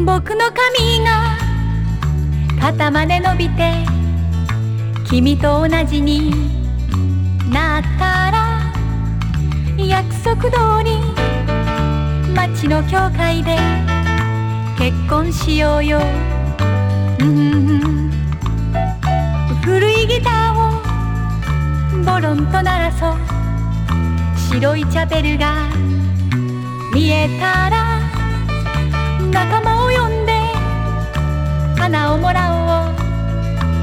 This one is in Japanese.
僕の髪が肩まで伸びて君と同じになったら、約束通り街の教会で結婚しようよ。古いギターをボロンと鳴らそう。白いチャペルが見えたら仲間を呼んで花をもらおう。